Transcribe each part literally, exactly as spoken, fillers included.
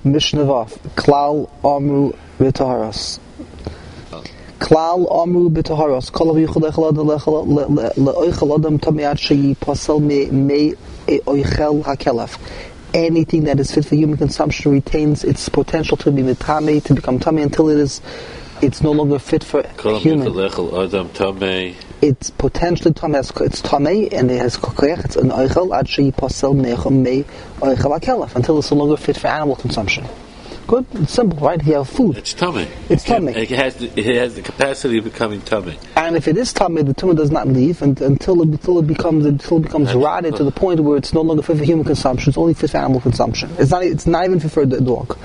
Mishnah Vav. Klal Amru B'Taharos. Klal Amru B'Taharos. Kol Yichud Eichel Adam Le'Oichel Adam Tameat Sheyi Pasel Me Oichel HaKelef. Anything that is fit for human consumption retains its potential to be mitame, to become tummy, until it is, it's no longer fit for human. It's potentially tummy, it's tummy, and it has kokoyach, it's an oichel, ad sheyi pasel nechem me oichel hakelef, until it's no longer fit for animal consumption. Good, it's simple, right? You have food. It's tummy. It's tummy. It has the, it has the capacity of becoming tummy. And if it is tummy, the tummy does not leave and, until it until it becomes until it becomes That's rotted cool. to the point where it's no longer fit for human consumption. It's only fit for animal consumption. It's not. It's not even fit for the dog.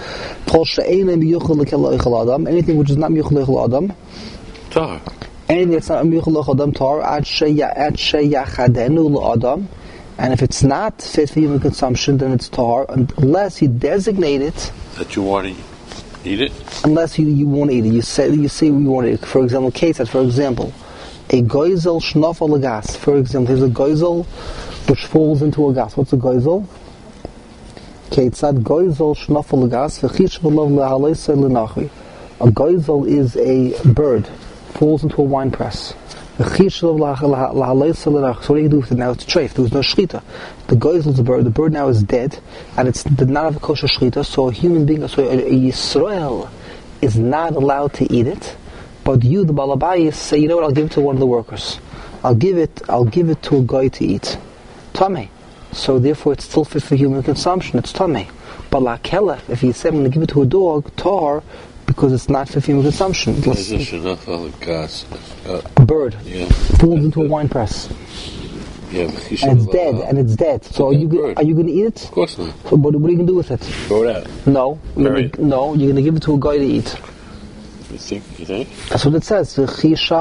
Anything which is not miyuchel lechel adam. Tar. Anything that's not miyuchel lechel adam tar ad sheyachadenu adam. And if it's not fit for human consumption, then it's tar, unless you designate it that you want to eat it. Unless you, you want to eat it, you say you say you want to eat it. For example, case for example, a goizel shnafal a gas. For example, there's a goizel which falls into a gas. What's a goizel? Ketzad goizel shnafal a gas. V'chish v'lov lehalei lenachi. A goizel is a bird falls into a wine press. So what do you do with it now? It's treif. There was no shchita. The goizel is a bird. The bird now is dead, and it's did not have a kosher shchita. So a human being, so a Yisrael, is not allowed to eat it. But you, the balabayis, say, you know what? I'll give it to one of the workers. I'll give it. I'll give it to a guy to eat. Tamei. So therefore, it's still fit for human consumption. It's tamei. But la kelef, if you say I'm going to give it to a dog, tar, because it's not for human consumption. A bird yeah. falls into a wine press. Yeah, and it's dead, and it's dead. So are you go- are you going to eat it? Of course not. So what, what are you going to do with it? Throw it out. No, you're gonna, no, you're going to give it to a guy to eat. You think? You think? That's what it says. So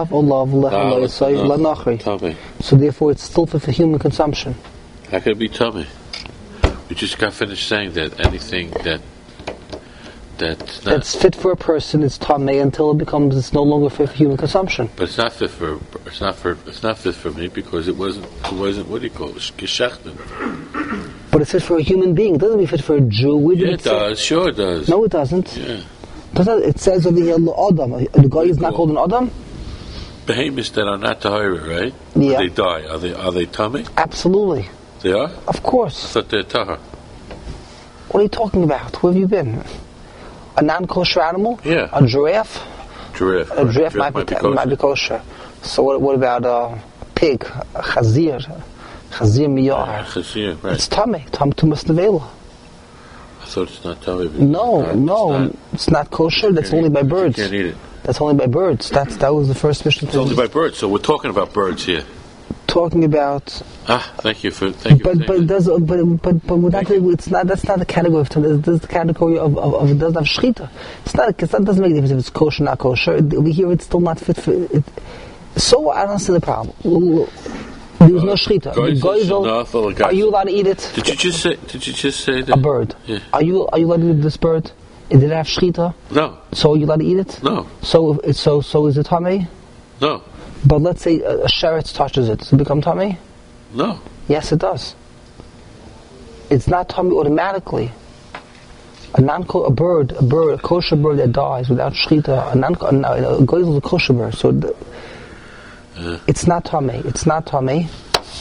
therefore, it's still for, for human consumption. How could it be tummy? We just got finished saying that anything that. That's, that's fit for a person. It's tamei until it becomes. It's no longer fit for human consumption. But it's not fit for. It's not for. It's not fit for me because it wasn't. It wasn't. What do you call it? Geschachten. But it's fit for a human being. It doesn't mean fit for a Jew. We yeah, it does. Say? Sure, it does. No, it doesn't. Yeah. Doesn't it says over here Adam? The guy is not called an Adam. Behemoths that are not tahira, right? Yeah. They die. Are they? Are they tummy? Absolutely. They are. Of course. I thought they're tahar. What are you talking about? Where have you been? A non-kosher animal? Yeah. A giraffe? Giraffe. A giraffe, giraffe might, be, might, be might be kosher. So what, what about a pig? A chazir? Chazir miyar? Uh, chazir, right. It's tummy. Tam tumas nevela. I thought it's not tummy. No, not, no. It's not, it's not kosher. That's only by birds. You can't eat it. That's only by birds. That's, that was the first mission. It's only by birds. So we're talking about birds here. Talking about ah, thank you for thank you. But for but it does but but but without it, it's not that's not the category of this is the category of of, of it doesn't have shchita. It's not because that doesn't make a difference if it's kosher or not kosher. Over here it's still not fit for it. So I don't see the problem. There's no shchita. Uh, are you allowed to eat it? Did you just say? Did you just say that? A bird. Yeah. Are you are you allowed to eat this bird? Did it have shchita? No. So are you allowed to eat it? No. So so so is it tamei? No. But let's say a, a sheretz touches it. Does it become tamei? No. Yes, it does. It's not tummy automatically. A non a bird, a bird, a kosher bird that dies without shchita, a non a, a goizel is a kosher bird, so the, uh. it's not tummy. It's not tummy.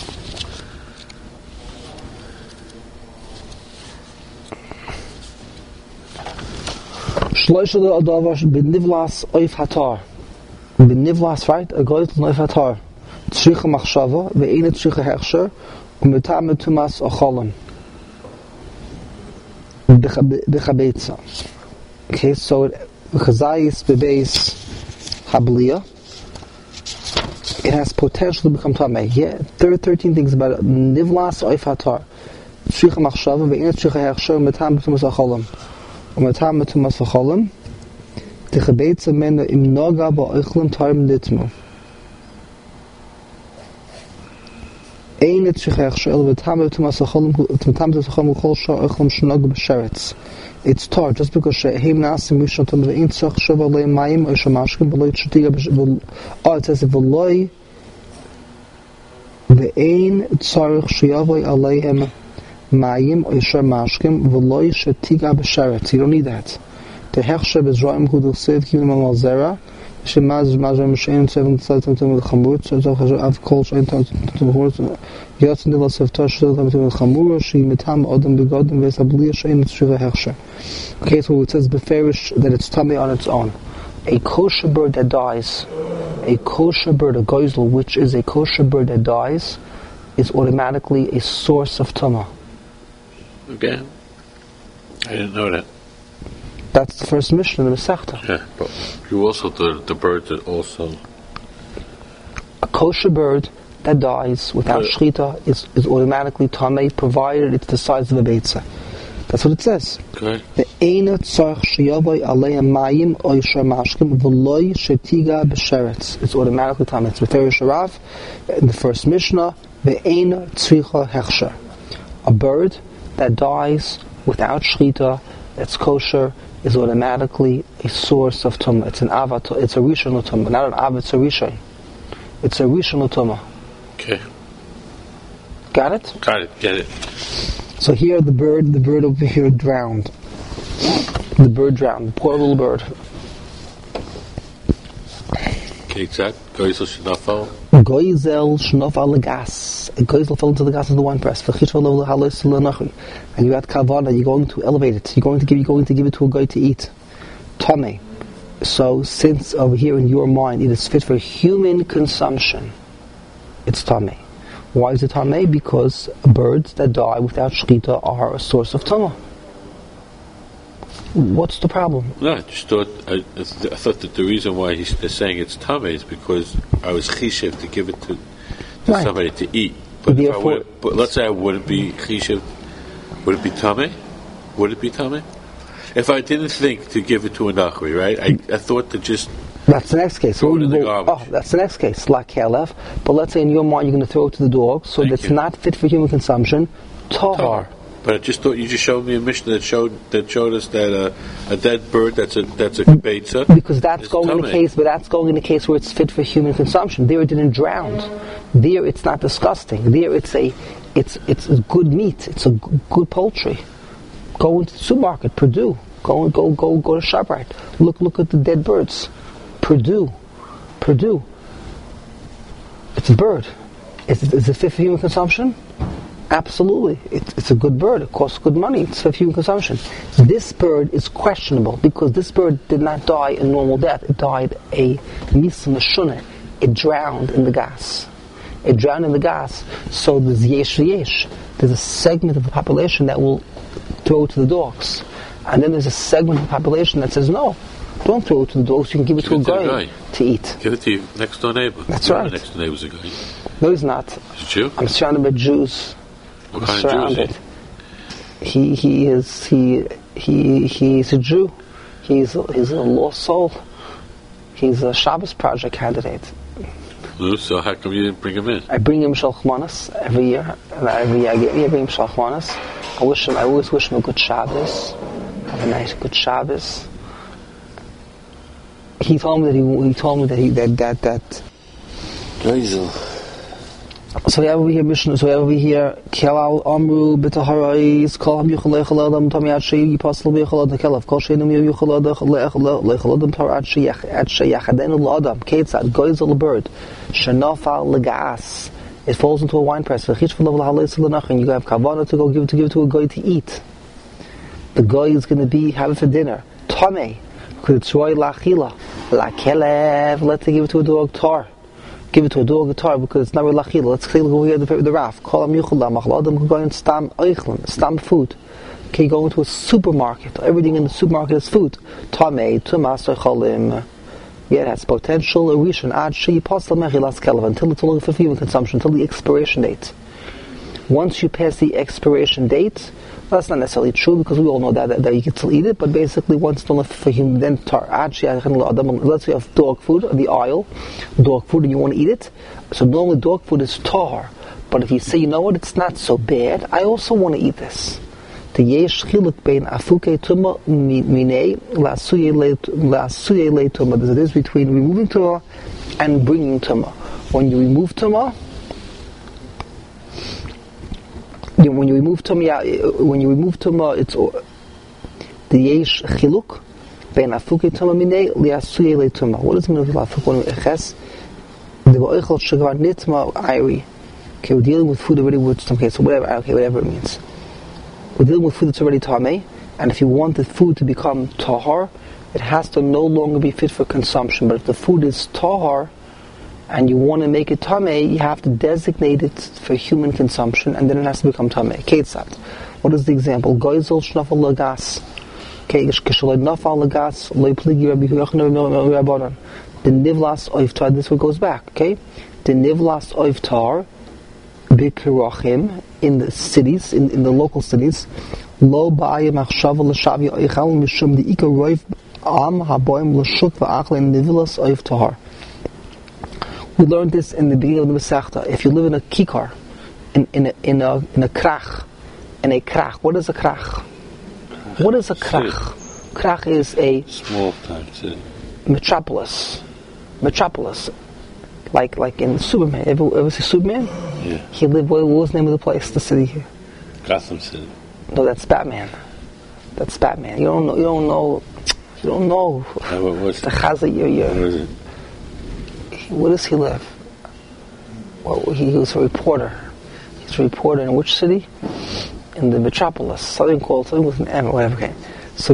Shloisha the adavash benivlas oif hatar. Benivlas, right? A goizel oif hatar. Tzricha machshava ve'ena tzricha hechsher u'metame tumas ocholim b'chabetza. Okay, so chazayis bebeis habliya, it has potential to become tamei. Yeah, there are thirteen things about it. Nivlas oif hatar, tzricha machshava ve'ena tzricha hechsher u'metame tumas ocholim u'metame tumas ocholim b'chabetza mena im noga ba'ochlim tarim nitmu. It's tar, just because shehem nasim mishatam ve'in tzach shava le'mayim or shamashkim beloy tzatiga oh it says ve'loy ve'in tzarich sheyavoy aleihem mayim oisher mashkim v'loi shetiga b'sheretz. You don't need that. The hechsher b'zroim hu d'chsev kivim al zera shemaz mazram shein seven tzatim tum l'chamur tzavchav av kol shein tum l'chor yotzin de l'sev tosh tum l'chamur she mitam odom begodim v'esabli shein tzriva hechsher. Okay, so it says beferish that it's tummy on its own. A kosher bird that dies, a kosher bird, a goizel, which is a kosher bird that dies, is automatically a source of tumah. Okay. I didn't know that. That's the first mission in the Masechta. Yeah, but you also, the, the bird that also... A kosher bird that dies without uh, shchita is, is automatically tamei, provided it's the size of a beitza. That's what it says. Okay. The eina tzarch sheyavai alei mayim oisher mashkim v'loi shetiga b'sheretz. It's automatically tamei. It's Beferish Rav in the first Mishnah. The eina tzricha hechsher. A bird that dies without shchita, that's kosher, is automatically a source of tumah. It's an avat. It's a rishon tumah, not an avat. It's a rishon. It's a rishon tumah. Okay. Got it? Got it. Get it. So here the bird, the bird over here drowned. The bird drowned. The poor little bird. Okay, exact. Goizel shnafal. Goizel shnafal legas. A goizel fell into the gas of the wine press. And you had kavana. You're going to elevate it. You're going to give. You're going to give it to a guy to eat. Tamei. So since over here in your mind it is fit for human consumption, it's tamei. Why is it tamei? Because birds that die without shchita are a source of tumah. What's the problem? No, I just thought I, I thought that the reason why he's they're saying it's tamei is because I was chishev to give it to, to right. somebody to eat. But, if I would, but let's say I wouldn't be chishev. Would it be tamei? Would it be tamei? If I didn't think to give it to a nachri, right? I, I thought to just. That's the next case. Throw it in the go, garbage. Oh, that's the next case. Like Kalev. But let's say in your mind you're going to throw it to the dog, so Thank that's you. not fit for human consumption. Tahar. Tahar. But I just thought you just showed me a mission that showed that showed us that uh, a dead bird that's a that's a beitza. Because that's going in the case, but that's going in the case where it's fit for human consumption. There it didn't drown. There it's not disgusting. There it's a it's it's a good meat. It's a g- good poultry. Go into the supermarket, Purdue. Go go go go to ShopRite. Look look at the dead birds. Purdue, Purdue. It's a bird. Is it, is it fit for human consumption? Absolutely. It, it's a good bird. It costs good money. It's for human consumption. This bird is questionable because this bird did not die a normal death. It died a misa meshuneh. It drowned in the gas. It drowned in the gas. So there's yesh yesh. There's a segment of the population that will throw it to the dogs. And then there's a segment of the population that says, no, don't throw it to the dogs. You can give it give to it a guy, guy to eat. Give it to your next door neighbor. That's your right. Next door neighbor's a guy. No, he's not. Is it you? I'm surrounded by Jews. What I'm kind surrounded. of Jew is he? He he is he he he's a Jew. He's a, he's a lost soul. He's a Shabbos Project candidate. So how come you didn't bring him in? I bring him Shalchmanas every year, and every year I, get, I bring him Shalchmanas. I wish him. I always wish him a good Shabbos. Have a nice good Shabbos. He told me that he he told me that he that that that. Geisel. So we have over here Mishnah. So we have over here Kelal Amru B'Taharais Kol Ham Yuchal Leichal Adam Tam Yad Shei Yipasel B'Yuchal Adam Kelaf Kol Shei Nam Yuchal Adam Leichal Adam Tar Ad Shei Ad Shei Yachadenu L'Adam Keitzad Goizel a bird Shenafal Legas. It falls into a wine press. V'Chitz V'Lav L'Halei L'Nach, and you have kavana to go give it to give it to a guy to eat. The guy is going to be have it for dinner. Tamei because it's Roy Lachila La Kelev. Let's give it to a dog tar. Give it to a dog guitar because it's not really lachila. Let's go here the the raf. Call him yuchal machal adam can go and stam eichlim, stam food. Okay, you go into a supermarket. Everything in the supermarket is food. Tamei, tumas cholim. Yeah, it has potential. A rishon ad she pasal mechilas kelev until it's only for human consumption until the expiration date. Once you pass the expiration date, well, that's not necessarily true because we all know that, that, that you can still eat it. But basically, once it's only for human, then tar ad she let's say you have dog food on the aisle, dog food, and you want to eat it. So normally dog food is tar. But if you say, you know what, it's not so bad, I also want to eat this. The yesh chiluk bein afuke tuma minei la'asuye le tuma. There's a difference between removing tuma and bringing tuma. When you remove tuma, you you, when you remove tumah, when you remove tumah, it's the yesh chiluk ben afuke tumah minei liasuye le tumah. What does it mean with afuke eches? The boichel shagvar nitma ayri. Okay, we're dealing with food already with some, okay, so whatever, okay, whatever it means. We're dealing with food that's already tameh, and if you want the food to become tahar, it has to no longer be fit for consumption. But if the food is tahar, and you want to make it tameh, you have to designate it for human consumption, and then it has to become tameh. Ketzat. What is the example? Goizel shnafal lagas. Okay, kishaloi nafal lagas. Loi pligi rabbi yochanan rabbanan. The nivlas oivtar. This one goes back. Okay, the nivlas oivtar bikirachim in the cities, in, in the local cities. Lo ba'ayim achshava l'shavi oichal mishum the ikar roiv am haboim l'shuk va'achle nivlas oivtar. We learned this in the beginning of the Masechta. If you live in a kikar, in, in, a, in, a, in a krach, in a krach, what is a krach? What is a krach? Krach is a small town city. Metropolis. Metropolis. Like like in Superman. Ever, ever see Superman? Yeah. He lived, what was the name of the place, the city here? Gotham City. No, that's Batman. That's Batman. You don't know, you don't know, you don't know. Yeah, what was the Chaza year year. What is it? Where does he live? Well, he, he was a reporter. He's a reporter in which city? In the metropolis. Something called, something with an M or whatever. Okay. So,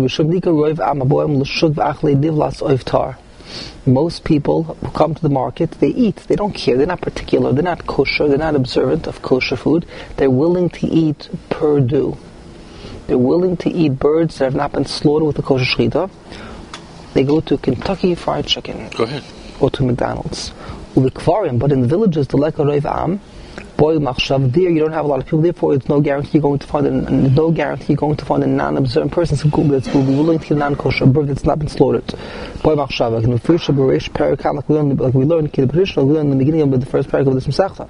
most people who come to the market, they eat. They don't care. They're not particular. They're not kosher. They're not observant of kosher food. They're willing to eat perdue. They're willing to eat birds that have not been slaughtered with the kosher shechita. They go to Kentucky Fried Chicken. Go ahead. Or to McDonald's. But in the villages, the Leka Reiv Am, Boy Machshav, there you don't have a lot of people, therefore it's no guarantee you're going to find a, no guarantee you're going to find a non-observant person that will be willing to eat a non-kosher bird that's not been slaughtered. Boy Machshav, like in the first Barish Parakam, like we learned, like we learned, we learned in the beginning of the first paragraph of this Masechta.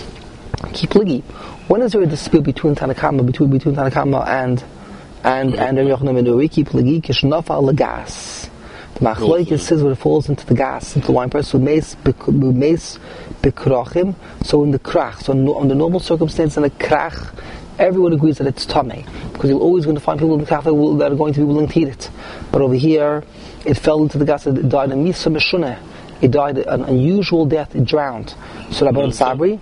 Kipligi. When is there a dispute between Tanakama, between between Tanakama and and and Rabbi Yochanan ben Dovi? Kipligi kishnafal lagas. The Machlokes says when it falls into the gas, into the wine press, with mace, mace, bekrachim. So in the krach, so no, under normal circumstances in the krach, everyone agrees that it's tameh, because you're always going to find people in the cafe that are going to be willing to eat it. But over here, it fell into the gas, it died a misa meshuneh. It died an unusual death, it drowned. So Rabban Sabri,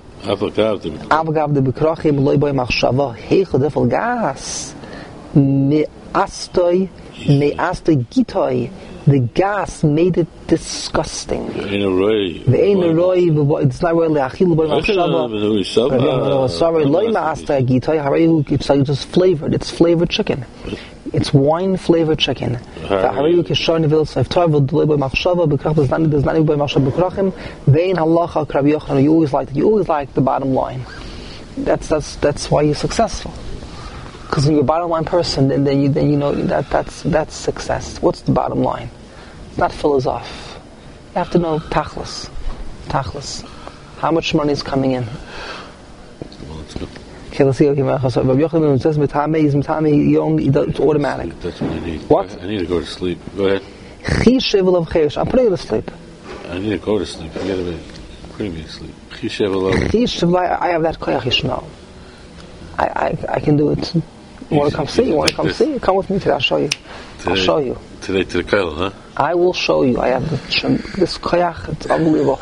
avagav de bekrachim loy boy machshava heicha defal gas me astoy me astoy gitoy. The gas made it disgusting. In a roy. The in a roy. It's not really achil boy machshava. Sorry, loy ma'astoy gitoy. Harayu. It's like just flavored. It's flavored chicken. It's wine flavored chicken. Harayu kishar nevil seiftar v'loy boy machshava. Bekrach does not does not boy machshava bekrachim. Vein halacha Rabbi Yochanan. You always like you always like the bottom line. That's that's that's why you're successful. Because when you're a bottom line person, then, then you then you know that that's that's success. What's the bottom line? It's not philosoph. You have to know tachlis, tachlis. How much money is coming in? Well, let's go. Okay, let's see. Okay, Rabbi Yochanan says mitame is mitame. You only it's automatic. That's what I need. What? I need to go to sleep. Go ahead. Chishevel of cheresh. I'm putting you to sleep. I need to go to sleep. Forget about it. Putting me to sleep. Chishevel of. Chishevel. I have that koyach yishno. I I I can do it. You want to come see? You want to come see? Come with me today. I'll show you. I'll show you. Today to the Kail, huh? I will show you. I have the, this koyach. It's unbelievable.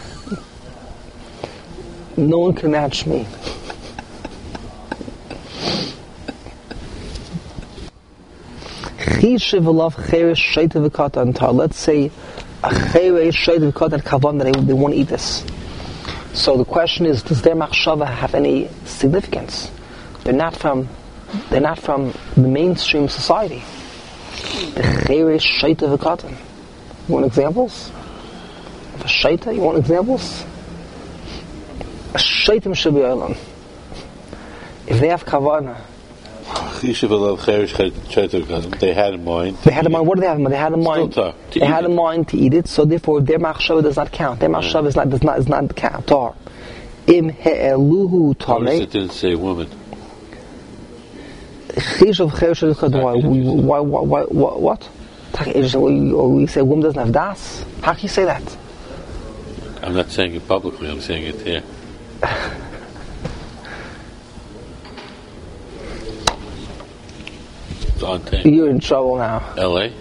No one can match me. Let's say a cheresh shaita v'katan kavan that they, they want to eat this. So the question is, does their machshava have any significance? They're not from. They're not from the mainstream society. The cheresh shaita v'katan. You want examples? Of a shaita? You want examples? A shaitim should be olam. If they have kavana. They had in mind. They had in mind. What do they have in mind? They had in mind. They had in mind to eat it. So therefore, their machshava does not count. Their machshava is not does not is not count. Tar. Im he'eluhu tamei. It didn't say woman. Why? Why? Why? What? We say woman doesn't have das. How can you say that? I'm not saying it publicly. I'm saying it here. on tape. You're in trouble now. L A?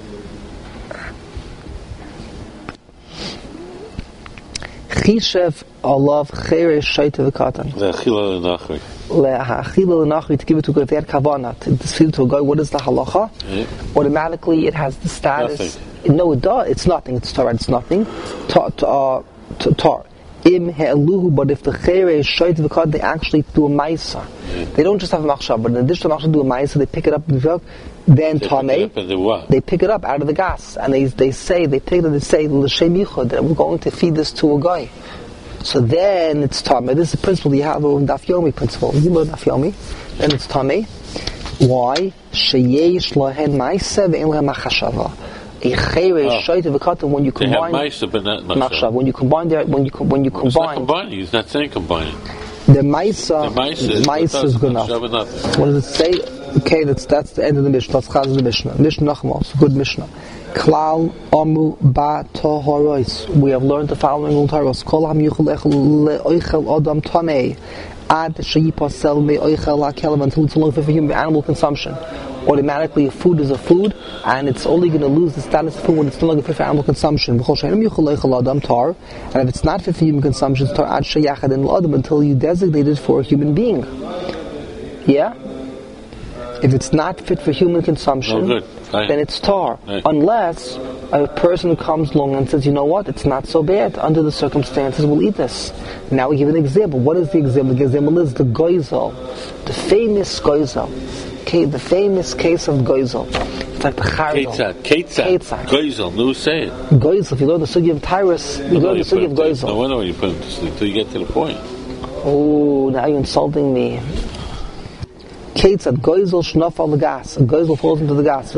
Chishev alav cheresh shaita v'katan. The Achila Nachri. Le'achila l'nachri, to give it to a ver kavanah, to feed it to a guy. What is the halacha? Yeah. Automatically, it has the status. Nothing. No, it does. It's nothing. It's tar. It's nothing. Tar. Tar. tar. Im he'eluhu, but if the cheresh shaita v'katan, they actually do a ma'isa. Yeah. They don't just have a machshava, but in addition to machshava, do a ma'isa. They pick it up in the Then they tamei, pick it up they pick it up out of the gas, and they they say they pick it up. They say l'shem yichud, that we're going to feed this to a guy. So then it's tamei. This is the principle you have in Daf Yomi principle. You learn Daf Yomi, then it's tamei. Why? Sheyesh lohen ma'aseh ve'en lohen machshava. A cheresh shaita v'katan, when you combine they have ma'aseh, but not machshava. When you combine their, when you when you combine. It's not combining. He's not saying combining. The ma'isa, the ma'isa is good enough. What does it say? Okay, that's that's the end of the Mishnah. That's Chaz of the Mishnah. Mishnah Nachmos, good Mishnah. Klal Amu Ba Toharos. We have learned the following in Taros. Kol Ham Yuchel Echel Leoichel Adam Tamei Ad Sheyipasel Me Oichel LaKelev, until it's only fit for human animal consumption. Automatically, food is a food, and it's only going to lose the status of food when it's no longer fit for animal consumption. And if it's not fit for human consumption, it's tar ad sheyachad in l'adam, until you designate it for a human being. Yeah? If it's not fit for human consumption, oh, then it's tar. Right. Unless a person comes along and says, you know what, it's not so bad. Under the circumstances, we'll eat this. Now we give an example. What is the example? The example is the goizel, the famous goizel. Okay, the famous case of goizel. It's like the charidol. Ketzat, Ketzat, Goizel, no say it. Goizel, if you learn the sugi of Tyrus, you learn the sugi of goizel. No wonder when you put it to sleep, until you get to the point. Oh, now you're insulting me. Ketzat, goizel shnaf al the gas. A goizel falls into the gas. The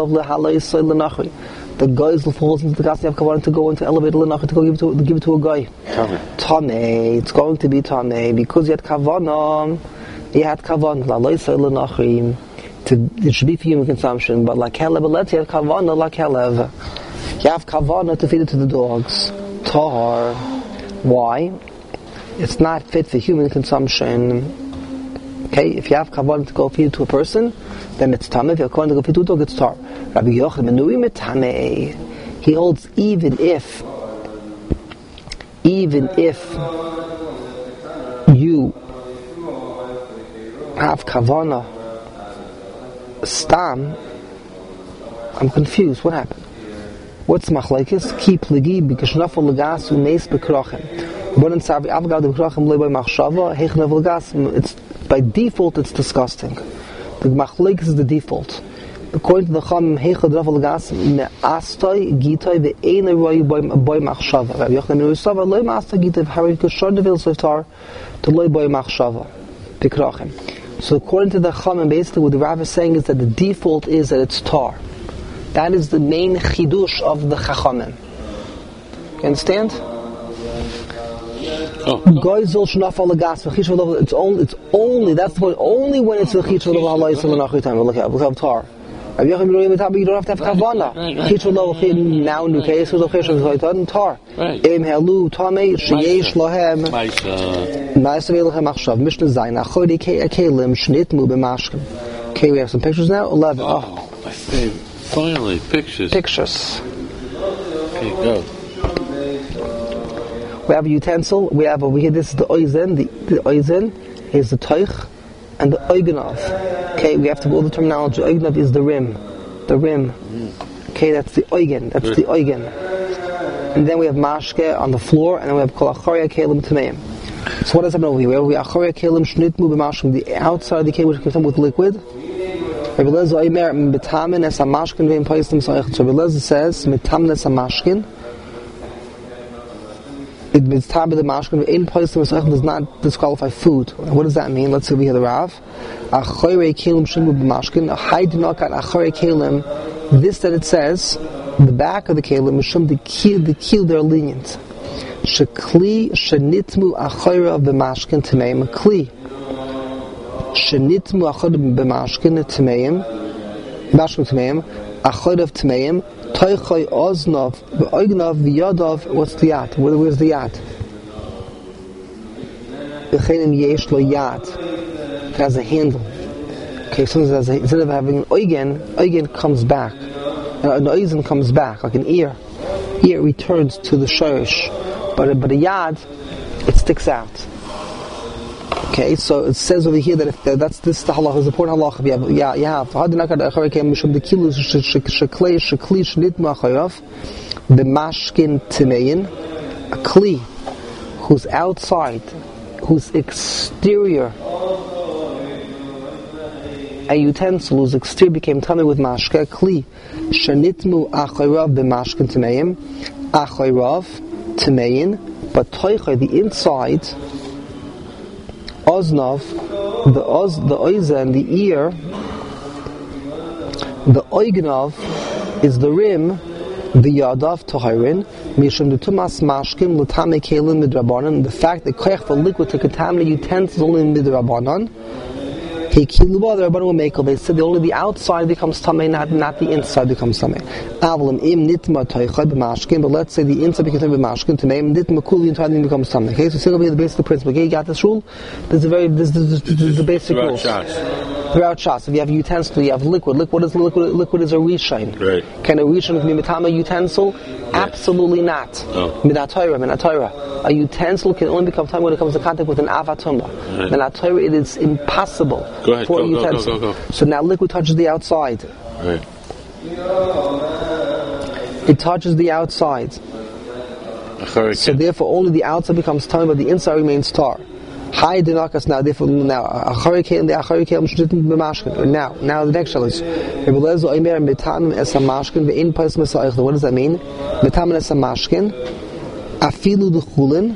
goizel falls into the gas. You have kavanah to go into elevator lenachri to go give it to, give it to a guy. Tamei. Tamei. It's going to be tamei because you had kavanah. You had kavanah la loisay lenachri. It should be for human consumption, but like kelev, let's you have kavanah like kelev. You have kavanah to feed it to the dogs. Tahar. Why? It's not fit for human consumption. Okay, if you have kavanah to go feed it to a person, then it's tamei. If you have kavanah to go feed it to a dog, it's tar. Rabbi Yochanan Menui tamei. He holds even if, even if you have kavanah stam, I'm confused. What happened? What's machlekes? Keep legi b'kishnafol legas umeis b'krochem. But in Savi Avgad b'krochem loy by machshava heichnav legas. It's by default. It's disgusting. The machlekes is the default. According to the Chum, heichnav legas me'astoi gitoi ve'ein roy by machshava. Rabbi Yochanan ben Usava loy me'astoi gitoi v'harid kushor devil softar to loy by machshava b'krochem. So according to the Chum, basically what the Rav is saying is that the default is that it's tar. That is the main chidush of the Chachamim. You understand? Goizel shnafal legas v'chishvul. It's only, it's only. That's what only when it's the chishvul of halayis l'nachri time. Look at, look at tar. Rabbi Yochanan ben you don't have to have kavanah. Chishvul of now new case was of chishvul of tar. Im helu tamei sheyesh lohem. Ma'aseh ve'lohem achshav. Mishnah zayin achori kelim shnitmu b'mashkim. Okay, we have some pictures now. Eleven. Oh, my favorite. Finally, pictures. Pictures. Okay, go. We have a utensil. We have over here. This is the oizen. The, the oizen is the toich, and the oigenov. Okay, we have to go the terminology. Oigenov is the rim, the rim. Okay, that's the oigen. That's Good. The oigen. And then we have mashke on the floor, and then we have kol achoria kelim tameim. So what does happen over here? We have achoria kelim shnitmu b'mashkim. The outside of the kelim which comes with liquid. Rabbi Lezer Omer mitamin es hamashkin ve'im paistim soich. So Rabbi Lezer says mitamin es hamashkin. It means tabi the mashkin ve'im paistim soich does not disqualify food. What does that mean? Let's see over here the Rav. Achoyre kelim shnimu b'mashkin. Haid nokat achoyre kelim. This that it says, the back of the kelim mishum the keel the keel they're lenient. Shekli shenitmu achoyre b'mashkin tameim kli. Shenitmu achod b'mashkin tameim, mashkin tameim, achod of tameim, toichay oznov, v'oignav v'yadav. What's the yat? Where, where's the yat? V'chenim yesh lo yat. It has a handle. Okay, so instead of having an oigen, oigen comes back. An oizen comes back, like an ear. Ear returns to the shorish. But, but a yad, it sticks out. Okay, so it says over here that if the, that's this the halacha is important halacha. You have yeah you have the mashkin timein, a kli whose outside, whose exterior, a utensil whose exterior became tummy with mashke, kli shenitmu achayrav b'mashkin timein, achayrav timein, but toicha the inside. Oznov, the oz, the oiza and the ear, the oignov is the rim, the yadav tohirin, mishum the tumas mashkim l'tamei kelim midrabanan. The fact that koyach for liquid to contaminate utensils only in midrabanan. He kiluba the rabbanon will make. They said only the outside becomes tamei, not not the inside becomes tamei. Avalim im nitma toichad b'mashkim, but let's say the inside becomes b'mashkim tamei, nitma kuli entire thing becomes tamei. Okay, so still be the basic principle. Okay, you got this rule. This is a very this, this, this, this is the basic rule. Throughout shots, if you have utensil, you have liquid. Liquid is liquid. Liquid is a reshine. Right. Can a reshine be mitama utensil? Yes. Absolutely not. Minatayra, minatayra. A utensil can only become tamei when it comes to contact with an avatumba. Minatayra, it is impossible go ahead, for go, a utensil. Go, go, go, go. So now liquid touches the outside. Right. It touches the outside. So therefore, only the outside becomes tamei, but the inside remains tar. High dinakas now. Therefore, now a hurricane, the hurricane shouldn't be mashkin. Now, now the next challenge. What does that mean? Metanim es mashkin. Afilu d'chulin.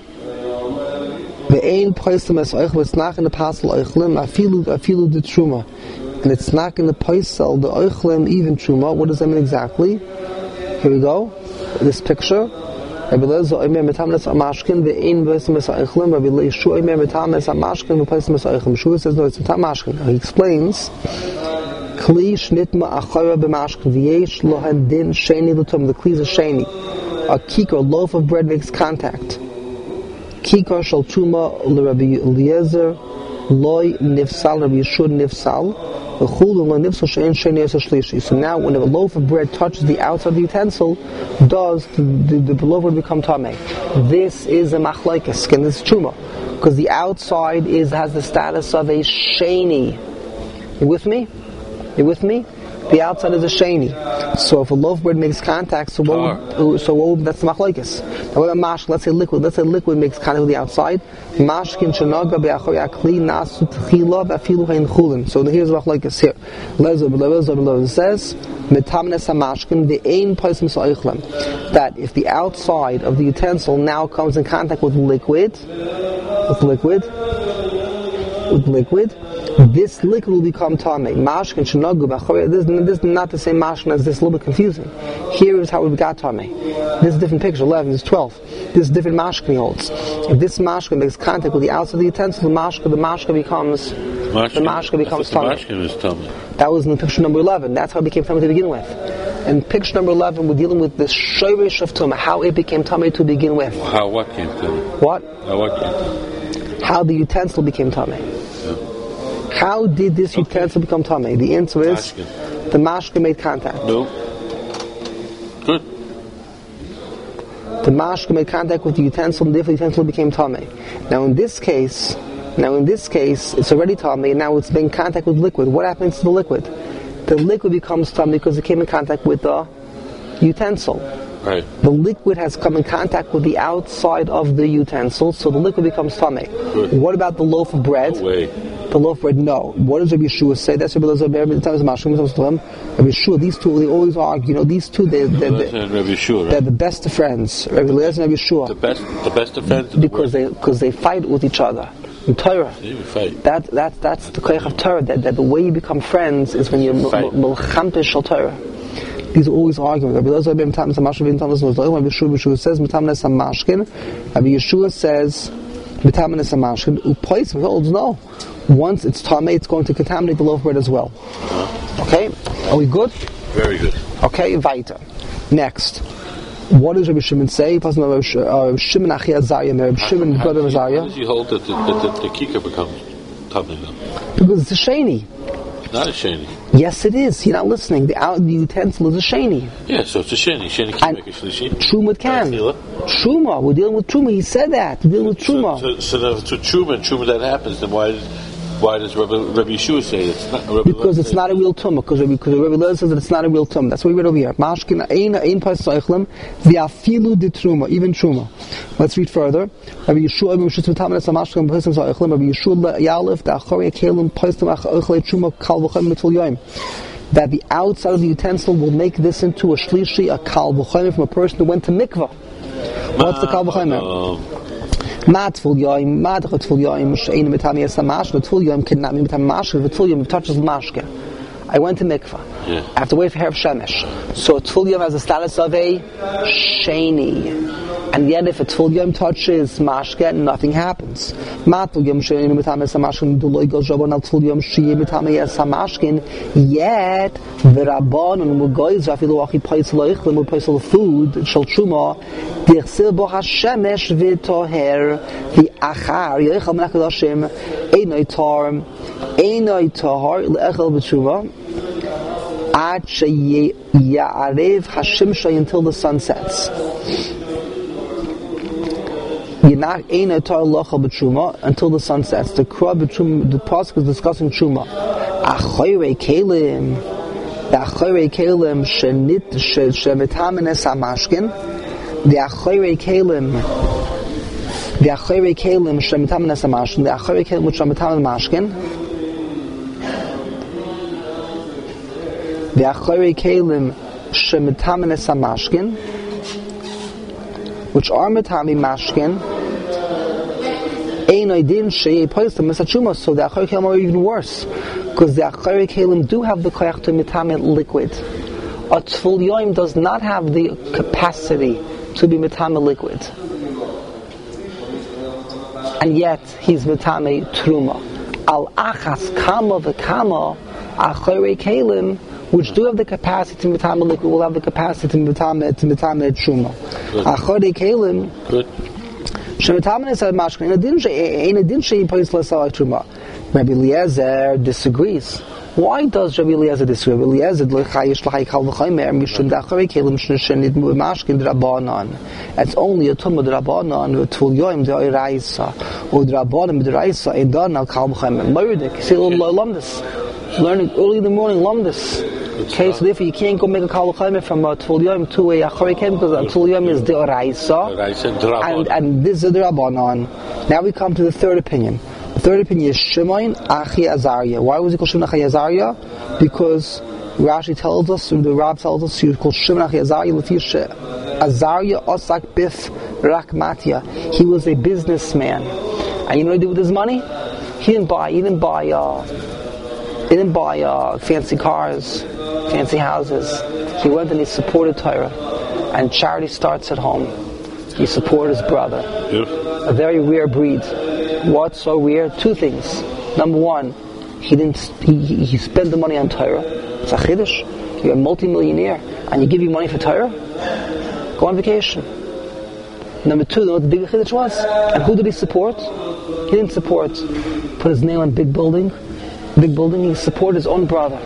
Ve'ein poisem es oich. It's not in the pasel oichlim. Afilu afilu the truma, and it's not in the poisel the oichlim even truma. What does that mean exactly? Here we go. This picture. Rabbi Lezer omer metanim es mashkin ve'ein poisem es oichlim. Rabbi Yeshua omer metanim es mashkin ve'poisem es oichlim. Yeshua says no, it's metanim mashkin. He explains. Kli shnitma achara b'mashkin v'yesh lo hadin sheni l'tum. The kli is a sheni. A kikar, loaf of bread makes contact. Kikar shal truma l'Rabbi Eliezer loy nifsal Rabbi Yeshua nifsal l'chulu lo nifsal she'en sheni es shlishi. So now, when a loaf of bread touches the outside of the utensil, does the, the, the loaf would become tamei? This is a machlokes, and this is truma, because the outside is has the status of a sheni. You with me? You with me? The outside is a sheni. So if a loaf of bread makes contact, so what? Would, so what would, that's the machlokes. Now what about mash? Let's say liquid. Let's say liquid makes contact with the outside. Mashkin shenaga be'achori akli nasu tchila b'afilu hein chulin. So here's the machlokes here. Lezer b'lezer b'lezer says metamnes hamashkin ve'ein poisem sa'ichlem. That if the outside of the utensil now comes in contact with liquid, with liquid, with liquid. This liquid will become tamei. Mashkin shenagu b'achori. This, this is not the same mashkin as this. A little bit confusing. Here is how we got tamei. This is a different picture. Eleven. This is twelve. This is different mashkin he holds. If this mashkin makes contact with the outside of the utensil, the mashkin, the mashkin becomes mashkin. the mashkin becomes tamei. That was in picture number eleven. That's how it became tamei to begin with. In picture number eleven, we're dealing with the shorish of tumah, how it became tamei to begin with. How what came to? What? How what came to? How the utensil became tamei. How did this okay. utensil become tamei? The answer is mashkin. The mashkin made contact. No. Good. The mashkin made contact with the utensil, and therefore the utensil became tamei. Now in this case, now in this case, it's already tamei. Now it's in contact with liquid. What happens to the liquid? The liquid becomes tamei because it came in contact with the utensil. Right. The liquid has come in contact with the outside of the utensil, so the liquid becomes tamei. What about the loaf of bread? No way. The loaf of bread, no. What does Rabbi Yeshua say? That's Rabbi Elazar. Rabbi Yeshua, these two, they always argue. You know, these two, they're, they're, they're, Rabbi Yeshua, right? they're the best of friends. Rabbi Elazar and Rabbi Yeshua. The best, the best of friends. Because they, because they fight with each other in Torah. They fight. That, that, that's the koyach of Torah. That, that the way you become friends is when you're melchampish shel Torah. These are always arguing. Rabbi Elazar ben Tam Samashvin Thomas was Rabbi Yeshua. Yeshua says Metamnes Hamashkin. Rabbi Yeshua says Metamnes Hamashkin. Upois holds no. Once it's tamei, it's going to contaminate the loaf of bread as well. Okay? Are we good? Very good. Okay, weiter. Next. What does Rabbi Shimon say? Rabbi Shimon Achi Azariah, Rabbi Shimon the brother of Azariah. How does he hold that the, that the, the kikar becomes tamei now? Because it's a sheni. No, not a sheni. Yes, it is. You're not listening. The, out, the utensil is a sheni. Yeah, so it's a sheni. Sheni can make a shlishi. Truma can. Truma. We're dealing with truma. He said that. We're dealing with truma. So, so, so if it's a truma and truma that happens, then why, why does Rabbi, Rabbi Yeshua say it's not? Rabbi because it's not a real tumah. Because Rabbi, because Rabbi Lezer says that it's not a real tumah. That's what we read over here. Mashkin ein ein pas soichlem v'afilu de truma, even truma. Let's read further. Rabbi Yeshua Rabbi Yeshua Tamanes Mashkin pas soichlem Rabbi Yeshua Yalef the achori kelim pastam acholei truma kal v'chem mitul yoyim. That the outside of the utensil will make this into a shlishi, a kal v'chem from a person who went to mikvah. What's the kal v'chem? Ma tful yoyim, ma tful yoyim, she'ein mitami yesa mashke, tful yoyim cannot be mitami mashke, tful yoyim touches mashke. I went to mikvah. Yeah. I have to wait for Herav Shemesh. So tful yoyim has the status of a sheni. And yet if a tful yoyim touches mashke, nothing happens. Ma tful yoyim she'ein mitami yesa mashke, do lo yigol jabon al tful yoyim she'ein mitami yesa mashke, yet the Rabban and Mugoyz, afilu achi pais loichlem, or pais food, shal truma, dichsil bo hashemesh v'toher v'achar yoichal min hakadoshim einoi tar einoi tahar le'echel b'tshuva ad she'ya'arev hashimshay until the sun sets. Yinach einoi tar le'echel b'tshuva until the sun sets. The Kra b'tshuva, the pasuk is discussing truma. Achoyrei kelim, the achoyrei kelim shenit shemitamen es hamashkin. The Achorei Kelim, the Achorei Kelim Shemitamen Esamashkin, the Achorei Kelim which Shemitamen Mashkin, the Achorei Kelim Shemitamen Esamashkin, which are Mitami Mashkin, Ein Oidin Shei Poistam Misachuma. So the Achorei Kelim are even worse, because the Achorei Kelim do have the koyach to Mitame liquid. A Tful Yoim does not have the capacity to be mitame liquid, and yet he's mitame truma. Al achas kama v'kama achorei kelim, which do have the capacity to mitame liquid, will have the capacity to mitame to mitame truma. Achorei kelim shemitame nesad mashkin in a din shei pais l'salach truma. Rabbi Eliezer disagrees. Why does Rabbi Eliezer disagree? Rabbi Eliezer l'chayish l'chay kal v'chaymer mishum da'acharei kelim shenit mashkin d'rabanan. It's only a tumah d'rabanan v'tful yoyim d'oiraisa or d'rabanan d'oiraisa edan al kal v'chaymer. Moiridik, you say lumdus. Learning early in the morning lumdus. Okay, so therefore you can't go make a kal v'chaymer from a tful yoyim to a acharei kelim because a tful yoyim is d'oiraisa and and this is d'rabanan. Now we come to the third opinion. The third opinion is Shimon Achi Azariah. Why was he called Shimon Achi Azariah? Because Rashi tells us, the Rab tells us, he was called Shimon Achi Azariah. Azariah Osak Bif Rakmatia. He was a businessman, and you know what he did with his money? He didn't buy. He didn't buy. Uh, he didn't buy uh, fancy cars, fancy houses. He went and he supported Torah, and charity starts at home. He supported his brother. Yeah. A very rare breed. What's so weird? Two things. Number one, he didn't. He, he, he spent the money on Torah. It's a chiddush. You're a multi-millionaire, and you give you money for Torah. Go on vacation. Number two, you know what the big chiddush was? And who did he support? He didn't support. Put his name on big building. Big building. He supported his own brother.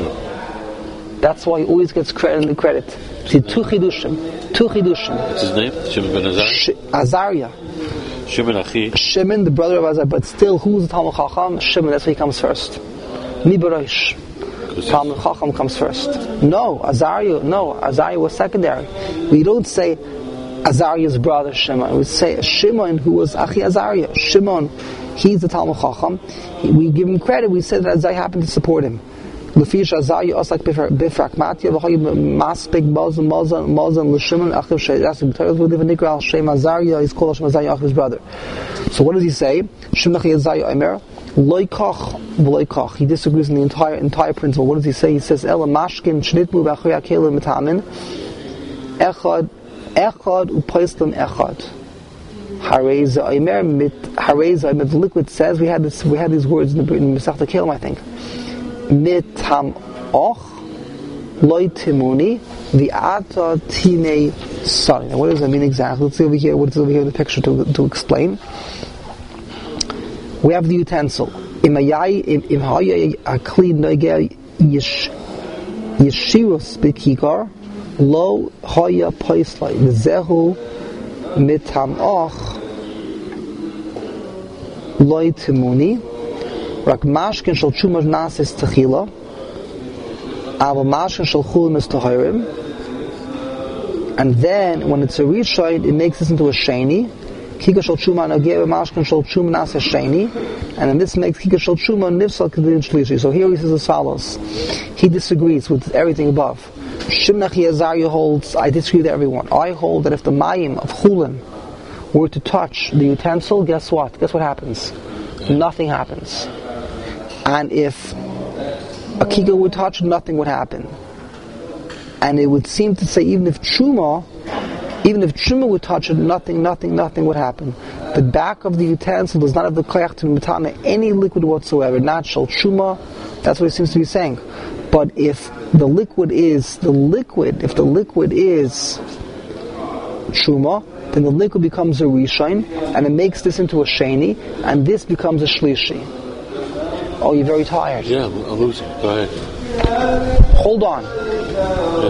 That's why he always gets credit. The credit. See, two chidushim. Two chidushim. What's his name? Shimon ben Azariah. Sh- Azariah. Shimon Achi. Shimon, the brother of Azariah, but still, who's the Talmud Chacham? Shimon, that's why he comes first. Nibarosh. Talmud Chacham comes first. No, Azariah, no, Azariah was secondary. We don't say Azariah's brother Shimon. We say Shimon, who was Achi Azariah. Shimon, he's the Talmud Chacham. We give him credit. We said that Azariah happened to support him. Lefish Azariah Osak Bifrak Matya v'choy Maspik Mozan Mozan Mozan L'Shimon Achiv Shei. That's the Torah will even Nikra Al Shem Azariah. He's called Shem Azariah Achiv's brother. So what does he say? Shimon Achi Azariah Omer Loikach V'Loikach. He disagrees in the entire entire principle. What does he say? He says Ela Mashkin Shnitmu B'Achri Akelim Mitamin Echad Echad Upaislam Echad. Hareza Omer Mit Hareza Omer. The liquid says we had this. We had these words in the in Masechta Kelim, I think. Mitam och loy timuni v'ata tinei sari. Now, what does that mean exactly? Let's see over here. What's over here in the picture to to explain? We have the utensil. Im hayay im hayay a kli nogea yish yeshirus bekikar lo haya paislay zehu mitam och loy timuni rak mashkin shel chumah nasis techila aval mashkin shel chulim is tahirim, and then when it's a rishayt it makes this into a sheni kika shel chumah nageh mashkin shel chumah nasis sheni, and then this makes kika shel chumah nifsal kedin shlishi. So here he says as follows. He disagrees with everything above. Shimnach Yazariah holds, I disagree with everyone. I hold that if the mayim of chulin were to touch the utensil, guess what? Guess what happens? Nothing happens. And if a kika would touch, nothing would happen. And it would seem to say even if chuma, even if chuma would touch it, nothing, nothing, nothing would happen. The back of the utensil does not have the koyach to mitame any liquid whatsoever. Not shel chuma. That's what it seems to be saying. But if the liquid is the liquid, if the liquid is chuma, then the liquid becomes a rishain, and it makes this into a sheni, and this becomes a shlishi. Oh, you're very tired. Yeah, I'm losing. Go ahead. Hold on. Yeah.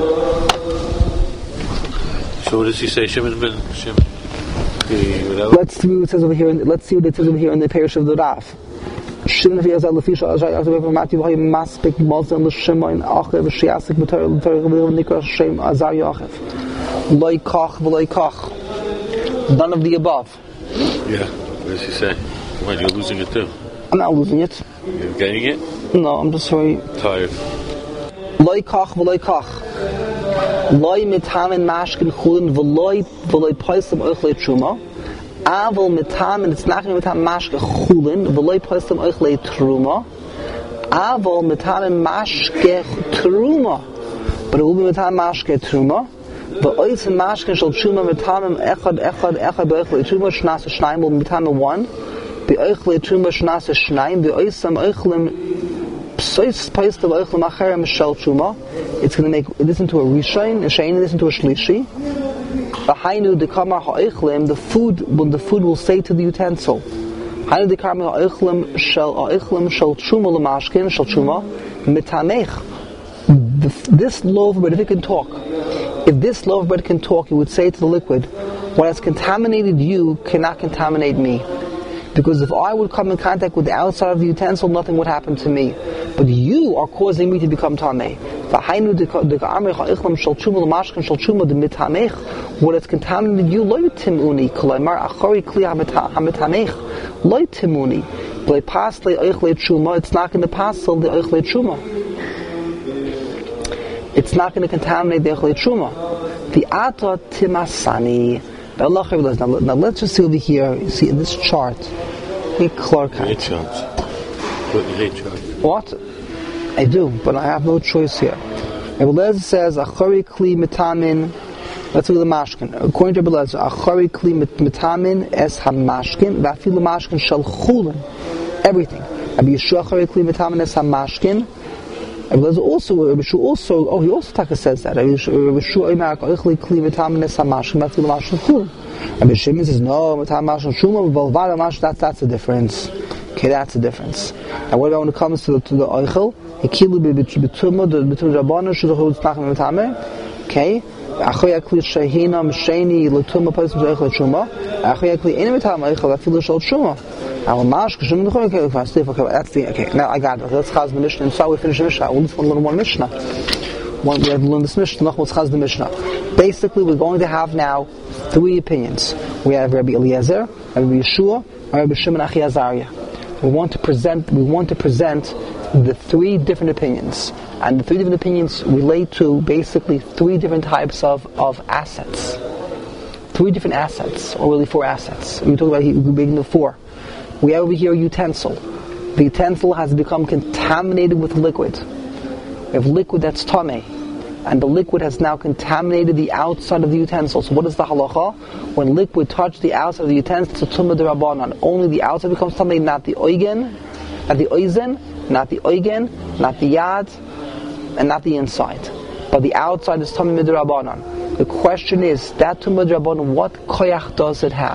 So what does he say? Shimon ben Shimon. Let's see what it says over here. In, let's see what it says over here in the parish of the Raf. Shimon v'yazal lefisha azay azay v'mati v'hay maspik mazal l'shimon achev v'shiasik b'torah l'torah v'nikra shem azay achev loy kach v'loy kach. None of the above. Yeah. What does he say? Come on, you're losing it too. I'm not losing it. You're getting it? No, I'm just very tired. Loy kach v'loy kach. Loy mitamin mashkin chulin v'loy v'loy paisam oichlei truma. Aval mitamin, it's not going to be mitamin mashke chulin v'loy paisam oichlei truma. Aval mitamin mashke truma, but it will be mitamin mashke truma. V'oisim mashkin shel truma mitamin echad echad echad b'oichlei truma shnas shnayim will mitamin one. B'oichlei truma shnas shnayim b'oisam oichlim. It's going to make this into a rishain, a shain, this into a shlishi. The food, when the food will say to the utensil, this loaf of bread, if it can talk, if this loaf of bread can talk, it would say to the liquid, what has contaminated you cannot contaminate me. Because if I would come in contact with the outside of the utensil, nothing would happen to me. But you are causing me to become tameh. What has contaminated you, lo timuni, kolaymar achori kli hamitamech, lo timuni. It's not going to pass the oichle truma. It's not going to contaminate the oichle truma. The ata timasani. Now, now let's just see over here. You see in this chart, Clark. Hate charts. What you hate charts? What? I do, but I have no choice here. Rebelezer says achari kli mitamin. Let's look at the mashkin. According to Rebelezer, achari kli mitamin es hamashkin va'afilu mashkin shel chulin. Everything. Rabbi Yeshua achari kli mitamin es hamashkin. Rebelezer also, Rabbi Yeshua also, oh, he also taka says that. Rabbi Yeshua imak achari kli mitamin es hamashkin va'afilu mashkin chulin. Rabbi Shimon says no, mitamin mashkin shuma v'valvada mashkin. That's that's the difference. Okay, that's the difference. Now, what about when it comes to the to the oichel? Ikilu b'tumah the b'tumah rabbanon should hold tzlachim v'tameh. Okay. Achoy akli shehina msheni l'tumah paisim zoichel shuma. Achoy akli eni v'tameh oichel afilu shol shuma. Al mash k'shum n'choy okay fast. Okay, that's the okay. Now I got it. Let's chaz the Mishnah. And so we finish the Mishnah. We'll just learn one Mishnah. One we have to learn this Mishnah. Let's chaz the Mishnah. Basically, we're going to have now three opinions. We have Rabbi Eliezer, Rabbi Yeshua, and Rabbi Shimon Achi Azariah. We want to present. We want to present the three different opinions, and the three different opinions relate to basically three different types of, of assets. Three different assets, or really four assets. We talk about here, we're making the four. We have over here a utensil. The utensil has become contaminated with liquid. We have liquid that's tameh, and the liquid has now contaminated the outside of the utensil. So what is the halacha? When liquid touches the outside of the utensil, it's a tumah d'rabbanan. Only the outside becomes tameh, not the oigen, not the oizen, not the oigen, not the yad, and not the inside. But the outside is tameh d'rabbanan. The question is, that tumah d'rabbanan, what koyach does it have?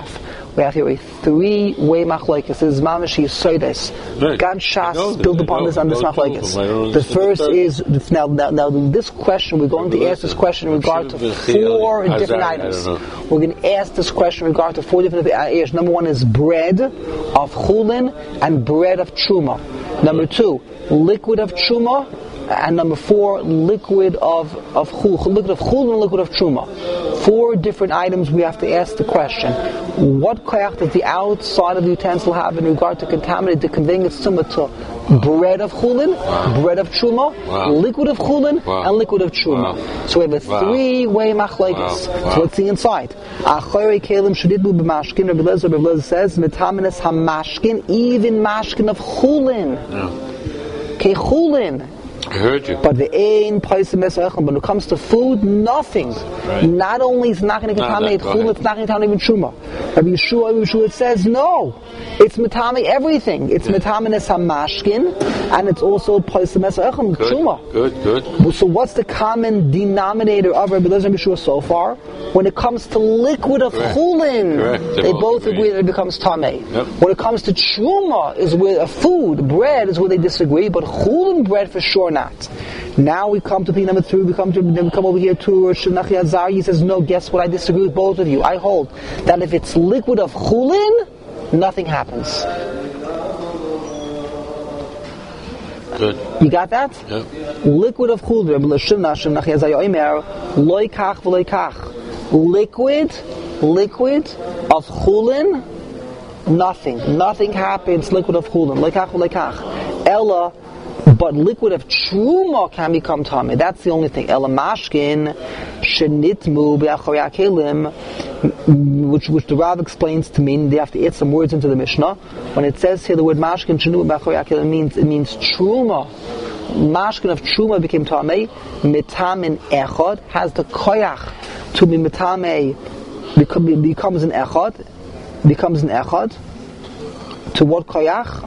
We have here a three-way machlokes. This is mamash yisodes. God Shas built upon this on this machlokes. The first is now, now, now this question. We're going to ask this question in regard to four different items. We're going to ask this question in regard to four different areas. Number one is bread of chulin and bread of truma. Number two, liquid of truma. And number four, liquid of of chul, liquid of chul and liquid of truma. Four different items. We have to ask the question: what koyach does the outside of the utensil have in regard to contaminate, to conveying its tumah to bread of chulin, wow. bread of truma, wow. liquid of chulin, wow. and liquid of truma? Wow. So we have a wow. three-way machlokes. Wow. Wow. So let's see inside. Achorei kelim sheditbu b'mashkin. Rabbi Lezer, Rabbi Lezer says metamenes hamashkin, even mashkin of chulin. Ke chulin. I heard you. But the ain paisim when it comes to food, nothing. Right. Not only is it not going to contaminate chul, no, it's not going to contaminate even truma. Rabbi Yeshua, Rabbi Yeshua, it says no. It's metame everything. It's metamenes hamashkin, and it's also paisim esachem truma. Good, good. So what's the common denominator of Rabbi Lezer and Yeshua so far? When it comes to liquid of Correct. chulin, Correct. they, they both agree. agree that it becomes tamei. Yep. When it comes to truma, is where a food, bread, is where they disagree, but chulin bread for sure not. Now we come to P number three, we come to we come over here to Shemnachi Azar. He says, no, guess what? I disagree with both of you. I hold that if it's liquid of chulin, nothing happens. Good. You got that? Yep. Liquid of chulin, Shemnachi Azar Yomer, loy kach v'loy kach. Liquid, liquid of chulin, nothing. Nothing happens. Liquid of chulin, loy kach v'loy kach. Ella. But liquid of truma can become tamei. That's the only thing. Ela mashkin shenitmu be'achorei hakelim, which which the Rav explains to mean they have to add some words into the Mishnah. When it says here the word mashkin shenitmu be'achorei hakelim means it means truma. Mashkin of truma became tamei. Mitamin echad has the koyach to be mitamei. Becomes an echad. Becomes an echad. To what koyach?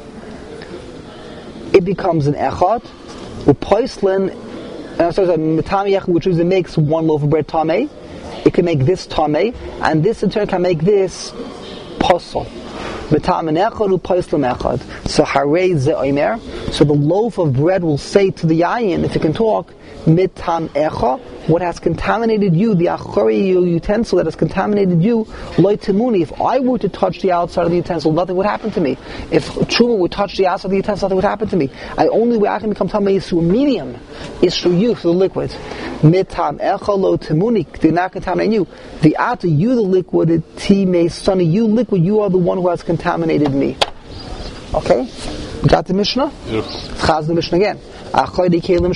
It becomes an echad, upoislin, and so metame which is it makes one loaf of bread tamei. It can make this tamei, and this in turn can make this posel. Metame echad upoislin echad. So harei ze oimer. So the loaf of bread will say to the yayin, if it can talk, mitam echa, what has contaminated you, the achori utensil that has contaminated you, loy timuni. If I were to touch the outside of the utensil, nothing would happen to me. If truma would touch the outside of the utensil, nothing would happen to me. I only way I can become tamei is through a medium, is through you, through the liquid. Mitam echa lo timuni, did not contaminate you. The ata, you the liquid, timei sunny, you liquid, you are the one who has contaminated me. Okay? We got the Mishnah? Yes. Chaz the Mishnah again. Liquid, even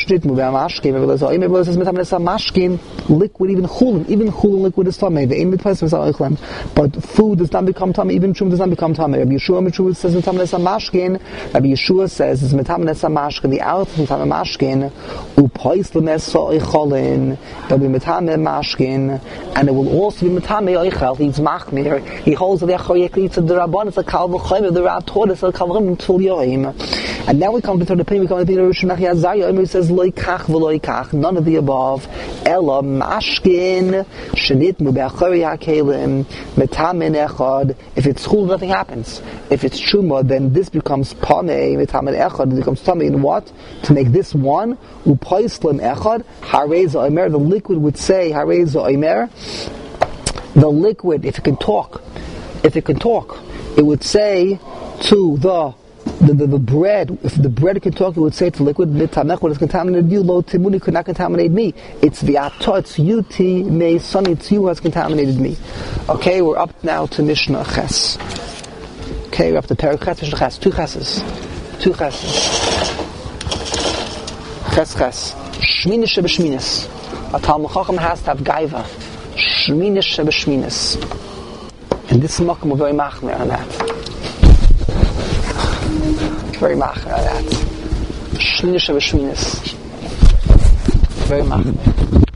chulin, even chulin liquid is tamei. But food does not become tamei, even truma does not become tamei. Rabbi Yeshua, Yeshua says metamenes hamashkin. Rabbi Yeshua says it's metamenes hamashkin. The out of metamenes hamashkin, upoislemes oicholin. There'll be metamenes hamashkin, and it will also be metamenes oichel. He's machmir. He holds the achoyek. It's a derabban. It's a kal v'chayim. The Rav taught us a kal v'chayim until yoim. And now we come to the third opinion. We come to the opinion of Shemnachi Azar. Yomer says loy kach v'loy kach. None of the above. Ela mashkin shenitmu be'achorei hakelim metamen echad. If it's chul, nothing happens. If it's truma, then this becomes pamei metamen echad. It becomes tamei in what? To make this one upoislim echad harei zo'omer. The liquid would say harei zo'omer. The liquid, if it can talk, if it can talk, it would say to the The, the, the bread, if the bread can talk, it would say to liquid, mitamech, what has contaminated you, lo timuni could not contaminate me. It's the ato, it's you, ti, me, son, it's you who has contaminated me. Okay, we're up now to Mishnah Ches. Okay, we're up to Perek Ches, Mishnah Ches, two Cheses. Two Cheses. Ches Ches. Shminis shebeshminis. A Talmud Chacham has to have gaiva. Shminis shebeshminis. And this is Malcolm, we're very machmer on that. Very machmer on that. Shminis shebeshminis. Very machmer.